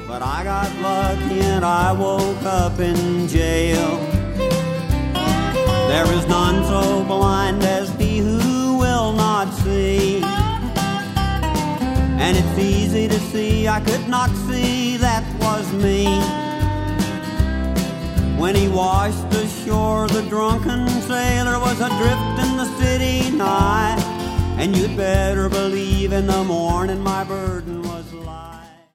but I got lucky and I woke up in jail. There is none so blind as he who will not see, and it's easy to see I could not see that was me. When he washed ashore, the drunken sailor was adrift in the city night, and you'd better believe in the morning my burden